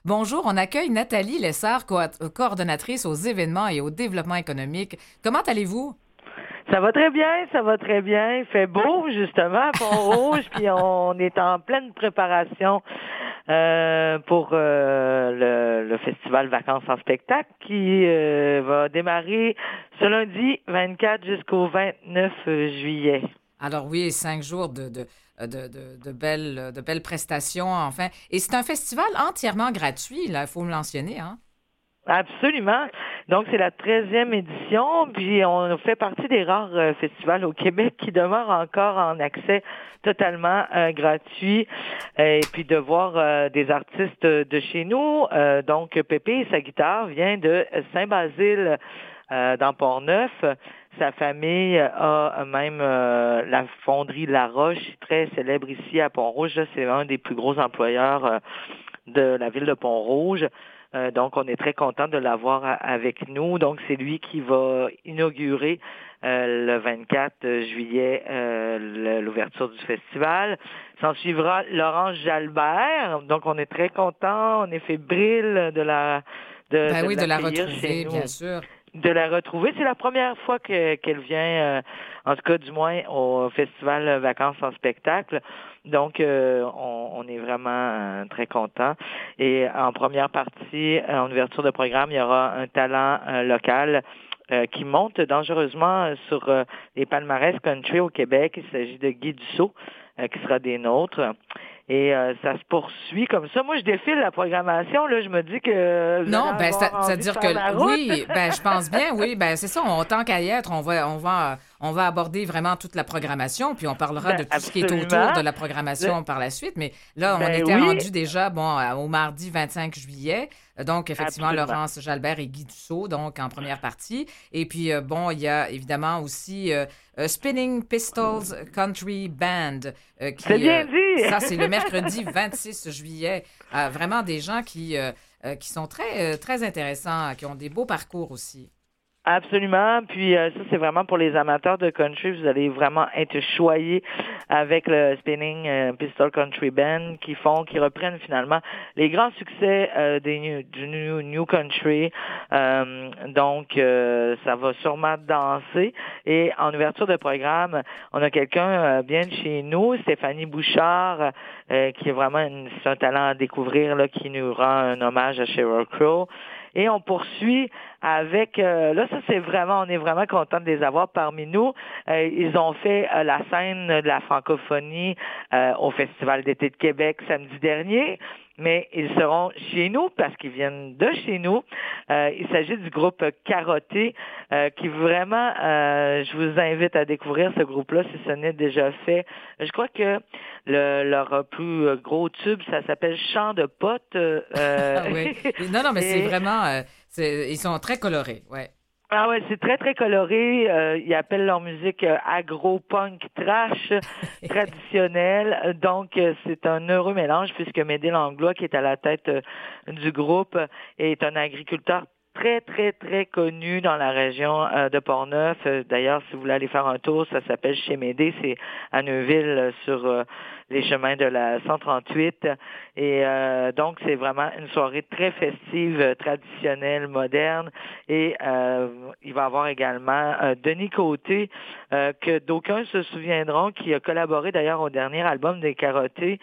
Bonjour, on accueille Nathalie Lessard, coordonnatrice aux événements et au développement économique. Comment allez-vous? Ça va très bien, ça va très bien. Il fait beau, justement, à Pont-Rouge, puis on est en pleine préparation pour le festival Vacances en spectacle qui va démarrer ce lundi 24 jusqu'au 29 juillet. Alors oui, 5 jours de belles prestations, enfin. Et c'est un festival entièrement gratuit, là, il faut me mentionner, hein? Absolument. Donc, c'est la 13e édition, puis on fait partie des rares festivals au Québec qui demeurent encore en accès totalement gratuit. Et puis de voir des artistes de chez nous. Donc, Pépé et sa guitare vient de Saint-Basile dans Port-Neuf. Sa famille a même la fonderie La Roche, très célèbre ici à Pont-Rouge. Là, c'est un des plus gros employeurs de la ville de Pont-Rouge. Donc, on est très content de l'avoir avec nous. Donc, c'est lui qui va inaugurer le 24 juillet l'ouverture du festival. S'en suivra Laurence Jalbert. Donc, on est très content. On est fébrile de Ben oui, de la l'accueillir chez retrouver, nous. bien sûr. De la retrouver. C'est la première fois qu'elle vient, en tout cas du moins, au Festival Vacances en spectacle. Donc, on est vraiment très contents. Et en première partie, en ouverture de programme, il y aura un talent local qui monte dangereusement sur les palmarès country au Québec. Il s'agit de Guy Dussault, qui sera des nôtres. Et ça se poursuit comme ça. Moi, je défile la programmation. Là, je me dis que vous allez Non, ben, avoir envie de c'est-à-dire que faire la route. oui, ben, je pense bien, oui, ben, c'est ça, tant qu'à y être, on va aborder vraiment toute la programmation, puis on parlera de Ben, tout ce qui est autour absolument. de la programmation par la suite, mais là, on Ben était oui, rendu déjà, bon, au mardi 25 juillet, donc, effectivement, absolument. Laurence Jalbert et Guy Dussault, donc, en première partie, et puis, bon, il y a évidemment aussi Spinning Pistols Country Band, C'est bien dit. ça, c'est le mercredi 26 juillet, vraiment des gens qui sont très intéressants, qui ont des beaux parcours aussi. Absolument. Puis ça, c'est vraiment pour les amateurs de country. Vous allez vraiment être choyés avec le Spinning Pistol Country Band qui reprennent finalement les grands succès du new Country. Donc, ça va sûrement danser. Et en ouverture de programme, on a quelqu'un bien de chez nous, Stéphanie Bouchard, qui est vraiment c'est un talent à découvrir, là, qui nous rend un hommage à Sheryl Crow. Et on poursuit avec, là, ça c'est vraiment, on est vraiment content de les avoir parmi nous. Ils ont fait la scène de la francophonie au Festival d'été de Québec samedi dernier, mais ils seront chez nous parce qu'ils viennent de chez nous. Il s'agit du groupe Carotté qui vraiment, je vous invite à découvrir ce groupe-là si ce n'est déjà fait. Je crois que leur plus gros tube, ça s'appelle Chant de potes. Ah oui. Non, non, mais c'est Et vraiment, ils sont très colorés, ouais. ah ouais, c'est très très coloré. Ils appellent leur musique agro-punk trash traditionnelle. Donc c'est un heureux mélange puisque Médée Langlois, qui est à la tête du groupe, est un agriculteur très très très connu dans la région de Portneuf. D'ailleurs, si vous voulez aller faire un tour, ça s'appelle Chez Médée, c'est à Neuville sur les chemins de la 138. Et donc c'est vraiment une soirée très festive, traditionnelle, moderne. Et il va y avoir également Denis Côté, que d'aucuns se souviendront, qui a collaboré d'ailleurs au dernier album des Carottés,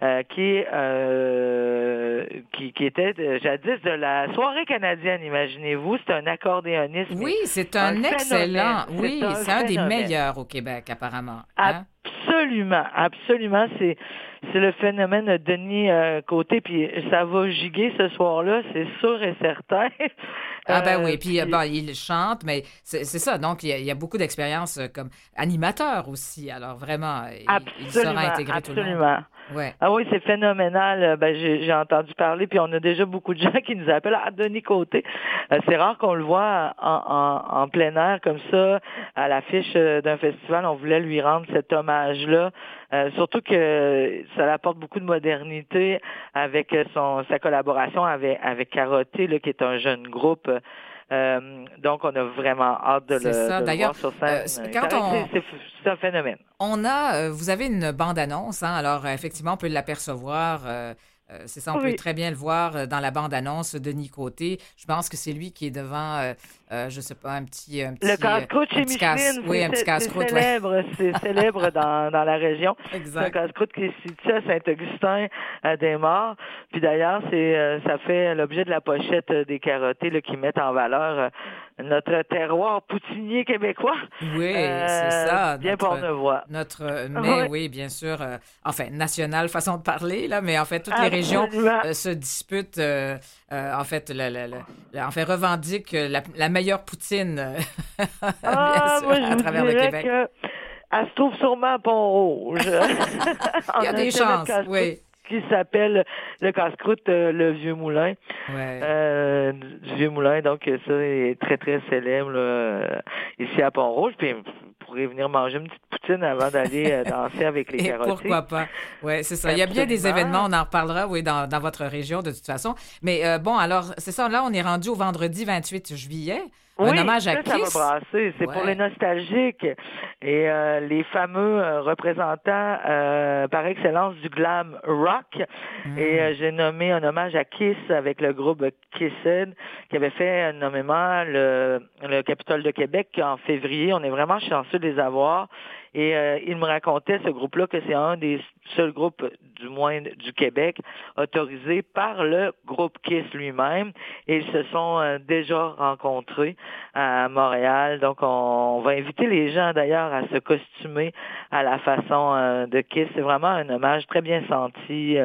qui était jadis de la soirée canadienne, imaginez-vous. C'est un accordéoniste, mais Oui, c'est un un phénomène. excellent, oui, Un c'est un des phénomène. meilleurs au Québec, apparemment, hein? Absolument, absolument. C'est le phénomène de Denis Côté, puis ça va giguer ce soir-là, c'est sûr et certain. Ah ben oui, puis Puis bon, il chante, mais c'est ça, donc il y a beaucoup d'expérience comme animateur aussi, alors vraiment, il sera absolument, intégré tout le monde. absolument. Ouais. Ah oui, c'est phénoménal. Ben, j'ai entendu parler, puis on a déjà beaucoup de gens qui nous appellent à Denis Côté. C'est rare qu'on le voit en plein air comme ça, à l'affiche d'un festival. On voulait lui rendre cet hommage-là. Surtout que ça apporte beaucoup de modernité avec sa collaboration avec Carotté, là, qui est un jeune groupe. Donc, on a vraiment hâte C'est ça. de le D'ailleurs, voir sur scène. Il quand paraît que c'est un phénomène. vous avez une bande-annonce, hein, alors effectivement, on peut l'apercevoir C'est ça, on peut très bien le voir dans la bande-annonce. Denis Côté, je pense que c'est lui qui est devant, je sais pas, un petit le casse-croûte chez Micheline, un petit casse-croûte, c'est célèbre, c'est célèbre dans la région. Exact. C'est un casse-croûte qui est situé à Saint-Augustin des Morts. Puis d'ailleurs, ça fait l'objet de la pochette des Carottés là, qui mettent en valeur notre terroir poutinier québécois. Oui, c'est ça. Bien Portnevoix. Mais oui, bien sûr, enfin, nationale façon de parler, là, mais en fait, toutes les régions se disputent, en fait, revendiquent la meilleure poutine bien sûr, à travers le Québec. Elle se trouve sûrement à Pont-Rouge. Il y a des chances, oui. Qui s'appelle le casse-croûte Le Vieux Moulin. Ouais. Du Vieux Moulin, donc ça est très, très célèbre là, ici à Pont-Rouge. Puis vous pourrez venir manger une petite poutine avant d'aller danser avec les Carottés. Pourquoi pas? Oui, c'est ça. Il y a bien des événements, on en reparlera, oui, dans votre région de toute façon. Mais bon, alors, c'est ça, là, on est rendu au vendredi 28 juillet. Un hommage à Kiss. Ça va brasser. C'est pour les nostalgiques et les fameux représentants par excellence du glam rock. Et j'ai nommé un hommage à Kiss avec le groupe Kissed qui avait fait nommément le Capitole de Québec en février. On est vraiment chanceux de les avoir. Et il me racontait, ce groupe-là, que c'est un des seuls groupes, du moins du Québec, autorisés par le groupe Kiss lui-même. Et ils se sont déjà rencontrés à Montréal. Donc, on va inviter les gens, d'ailleurs, à se costumer à la façon de Kiss. C'est vraiment un hommage très bien senti.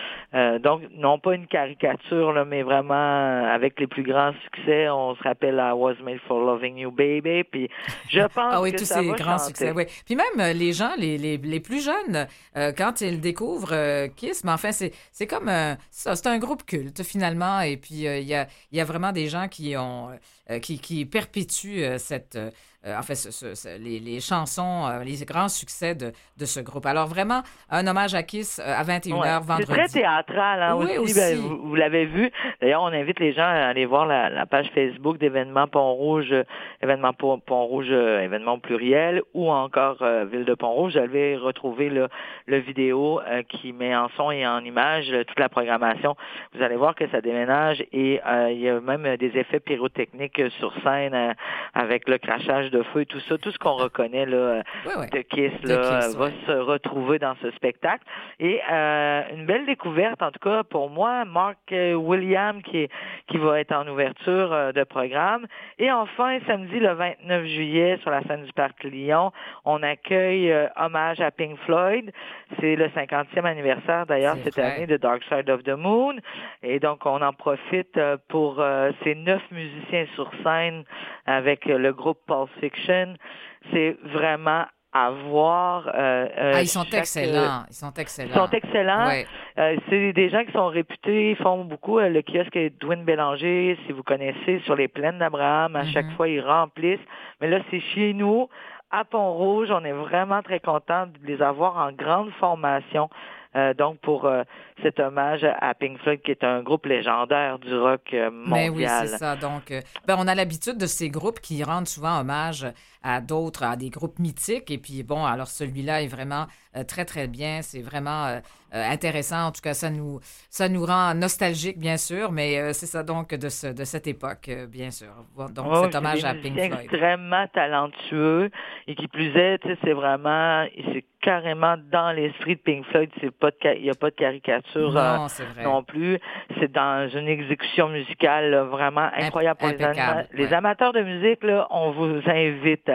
Donc, non pas une caricature, là, mais vraiment avec les plus grands succès. On se rappelle I Was Made for Loving You, Baby. Puis, je pense que tous ça ces va grands chanter. succès, oui. Puis même les gens, les plus jeunes, quand ils découvrent Kiss, mais enfin, c'est comme ça, c'est un groupe culte, finalement. Et puis, il y a vraiment des gens qui ont qui perpétuent cette... en fait, les chansons, les grands succès de ce groupe. Alors, vraiment, un hommage à Kiss à 21h vendredi. C'est très théâtral, hein, oui, aussi. Ben, vous l'avez vu. D'ailleurs, on invite les gens à aller voir la page Facebook d'événements Pont-Rouge, événements Pont-Rouge, événements au pluriel, ou encore Ville de Pont-Rouge. Vous allez retrouver le vidéo qui met en son et en image toute la programmation. Vous allez voir que ça déménage et il y a même des effets pyrotechniques sur scène avec le crachage de feu et tout ça. Tout ce qu'on reconnaît là, de Kiss, va se retrouver dans ce spectacle. Et une belle découverte, en tout cas pour moi, Mark Williams qui va être en ouverture de programme. Et enfin, samedi le 29 juillet, sur la scène du Parc Lyon, on accueille hommage à Pink Floyd. C'est le 50e anniversaire d'ailleurs cette année de Dark Side of the Moon. Et donc, on en profite pour ces 9 musiciens sur scène avec le groupe Pulp Fiction. C'est vraiment à voir. Ils sont excellents. Ils sont excellents. Ils sont excellents. Ouais. C'est des gens qui sont réputés, ils font beaucoup. Le kiosque Edwin Bélanger, si vous connaissez, sur les plaines d'Abraham, à chaque fois, ils remplissent. Mais là, c'est chez nous, à Pont-Rouge. On est vraiment très contents de les avoir en grande formation. Donc, pour cet hommage à Pink Floyd, qui est un groupe légendaire du rock mondial. Mais oui, c'est ça. Donc, on a l'habitude de ces groupes qui rendent souvent hommage à d'autres, à des groupes mythiques. Et puis, bon, alors celui-là est vraiment très, très bien. C'est vraiment intéressant. En tout cas, ça nous rend nostalgiques, bien sûr, mais c'est ça, donc, de cette époque, bien sûr. Donc, cet hommage à Pink Floyd. Extrêmement talentueux. Et qui plus est, tu sais, c'est carrément dans l'esprit de Pink Floyd. Il n'y a pas de caricature non plus. C'est dans une exécution musicale là, vraiment incroyable pour les amateurs de musique. Là, on vous invite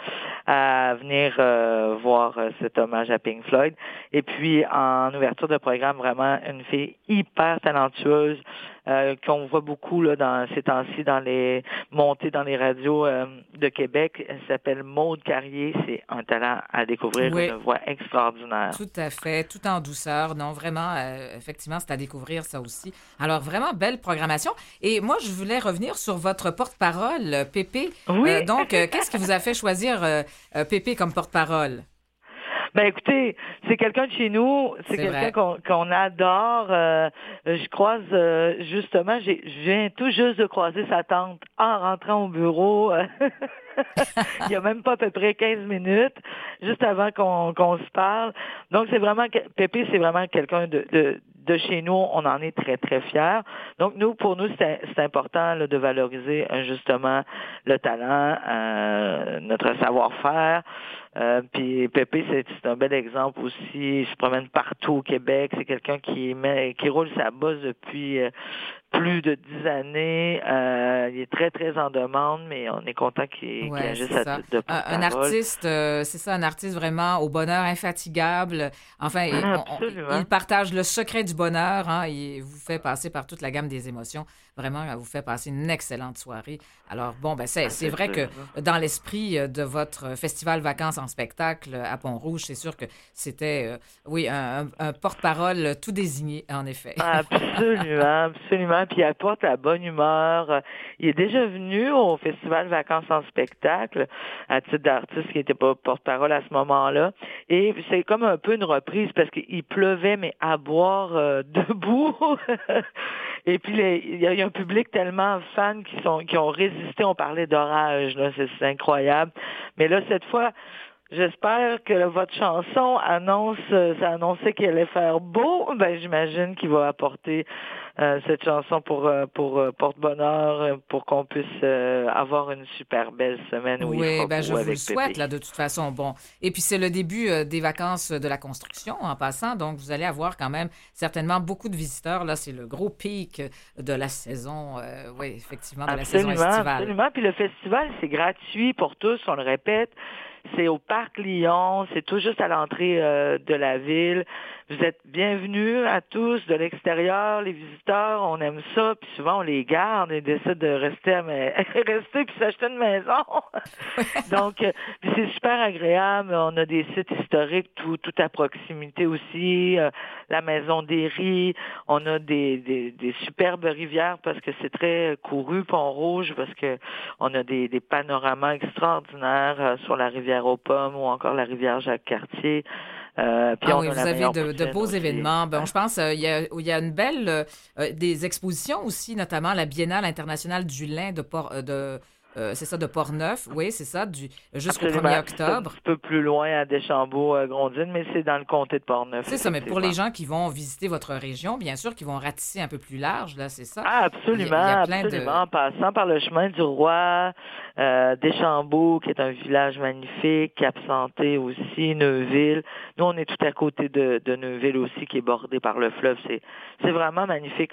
à venir voir cet hommage à Pink Floyd. Et puis, en ouverture de programme, vraiment une fille hyper talentueuse qu'on voit beaucoup là, dans ces temps-ci dans les montées dans les radios de Québec. Elle s'appelle Maude Carrier. C'est un talent à découvrir, une voix extraordinaire. Tout à fait, tout en douceur. Non, vraiment, effectivement, c'est à découvrir ça aussi. Alors, vraiment, belle programmation. Et moi, je voulais revenir sur votre porte-parole, Pépé. Oui. Donc, qu'est-ce qui vous a fait choisir Pépé comme porte-parole? Ben écoutez, c'est quelqu'un de chez nous, c'est quelqu'un qu'on adore. Je croise justement, je viens tout juste de croiser sa tante en rentrant au bureau. Il y a même pas à peu près 15 minutes, juste avant qu'on se parle. Donc c'est vraiment Pépé, c'est vraiment quelqu'un de chez nous, on en est très, très fiers. Donc, pour nous, c'est important là, de valoriser justement le talent, notre savoir-faire. Puis Pépé, c'est un bel exemple aussi. Il se promène partout au Québec. C'est quelqu'un qui roule sa bosse depuis plus de 10 années. Il est très, très en demande, mais on est content qu'il agisse à titre de porte-parole. Un artiste, c'est ça, un artiste vraiment au bonheur infatigable. Enfin, il partage le secret du bonheur. Hein, il vous fait passer par toute la gamme des émotions. Vraiment, elle vous fait passer une excellente soirée. Alors, bon, c'est vrai que dans l'esprit de votre festival Vacances en spectacle à Pont-Rouge, c'est sûr que c'était, un porte-parole tout désigné, en effet. Absolument, absolument. Puis il apporte la bonne humeur. Il est déjà venu au festival Vacances en spectacle à titre d'artiste qui n'était pas porte-parole à ce moment-là. Et c'est comme un peu une reprise parce qu'il pleuvait, mais à boire debout. Et puis, il y a un public tellement fan qui ont résisté. On parlait d'orage, là, c'est incroyable. Mais là, cette fois, j'espère que votre chanson ça annonçait qu'il allait faire beau. J'imagine qu'il va apporter cette chanson pour porte-bonheur, pour qu'on puisse avoir une super belle semaine où il fera beau je vous avec le souhaite, Pépé. là, de toute façon. Bon. Et puis, c'est le début des vacances de la construction en passant. Donc, vous allez avoir quand même certainement beaucoup de visiteurs. Là, c'est le gros pic de la saison, effectivement, de la saison estivale. Absolument. Puis le festival, c'est gratuit pour tous, on le répète. C'est au Parc Lyon, c'est tout juste à l'entrée de la ville. Vous êtes bienvenus à tous de l'extérieur, les visiteurs, on aime ça, puis souvent on les garde et décide de rester puis s'acheter une maison. Donc, c'est super agréable. On a des sites historiques tout à proximité aussi. La Maison des Riz, on a des superbes rivières parce que c'est très couru, Pont-Rouge, parce que on a des panoramas extraordinaires sur la rivière aux Pommes ou encore la rivière Jacques-Cartier. Puis vous avez de beaux événements. Je pense qu'il y a une belle des expositions aussi, notamment la Biennale internationale du lin de Portneuf. Oui, c'est ça, jusqu'au 1er octobre. Un petit peu plus loin à Deschambault-Grondines, mais c'est dans le comté de Portneuf. C'est ça, mais pour les gens qui vont visiter votre région, bien sûr, qui vont ratisser un peu plus large, là, c'est ça? Absolument, en passant par le chemin du Roi, Deschambault, qui est un village magnifique, Cap-Santé aussi, Neuville. Nous, on est tout à côté de Neuville aussi, qui est bordé par le fleuve. C'est vraiment magnifique.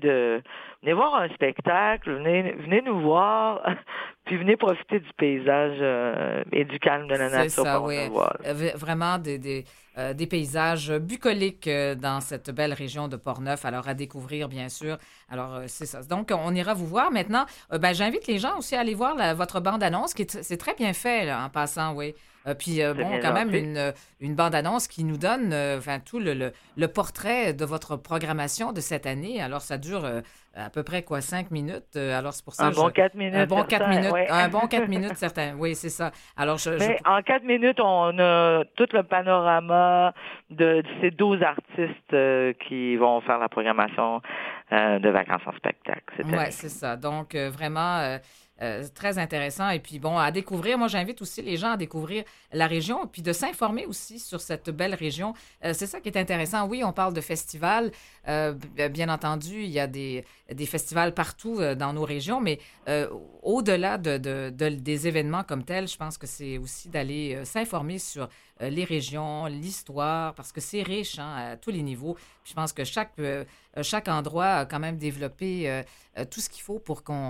Venez voir un spectacle, venez nous voir, puis venez profiter du paysage et du calme de la nature. C'est ça, oui. Vraiment des paysages bucoliques dans cette belle région de Portneuf. Alors, à découvrir, bien sûr. Alors, c'est ça. Donc, on ira vous voir. Maintenant, j'invite les gens aussi à aller voir votre bande-annonce, c'est très bien fait, là, en passant, oui. Puis, quand même, une bande-annonce qui nous donne tout le portrait de votre programmation de cette année. Alors, ça dure à peu près, 5 minutes. Alors, c'est pour ça... bon 4 minutes. Un bon 4 minutes. Ouais. Un bon 4 minutes, certain. Oui, c'est ça. Alors, en 4 minutes, on a tout le panorama de ces 12 artistes qui vont faire la programmation de Vacances en spectacle. Oui, c'est ça. Donc, vraiment... très intéressant. Et puis, à découvrir. Moi, j'invite aussi les gens à découvrir la région puis de s'informer aussi sur cette belle région. C'est ça qui est intéressant. Oui, on parle de festivals. Bien entendu, il y a des festivals partout dans nos régions, mais au-delà des événements comme tels, je pense que c'est aussi d'aller s'informer sur les régions, l'histoire, parce que c'est riche à tous les niveaux. Puis je pense que chaque endroit a quand même développé tout ce qu'il faut pour qu'on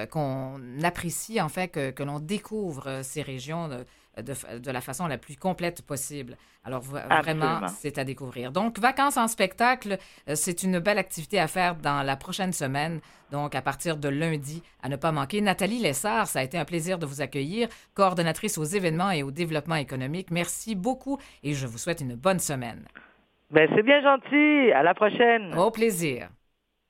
apprécie, en fait, que l'on découvre ces régions de la façon la plus complète possible. Alors, vraiment, c'est à découvrir. Donc, Vacances en spectacle, c'est une belle activité à faire dans la prochaine semaine. Donc, à partir de lundi, à ne pas manquer. Nathalie Lessard, ça a été un plaisir de vous accueillir, coordonnatrice aux événements et au développement économique. Merci beaucoup et je vous souhaite une bonne semaine. C'est bien gentil. À la prochaine. Au plaisir.